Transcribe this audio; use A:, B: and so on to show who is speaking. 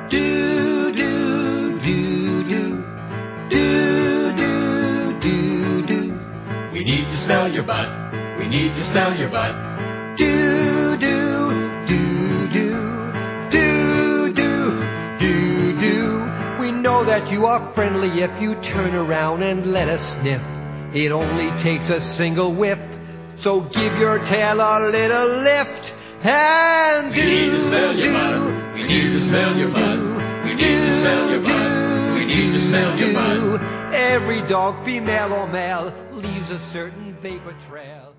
A: Do, do, do, do. Do, do, do, do.
B: We need to smell your butt. We need to smell your butt.
A: Do, do, do, do. Do, do, do, do. We know that you are friendly if you turn around and let us sniff. It only takes a single whiff. So give your tail a little lift and
B: We need to smell your butt. We need to smell your butt. We need to smell your butt. We need to smell your butt.
A: Every dog, female or male, leaves a certain vapor trail.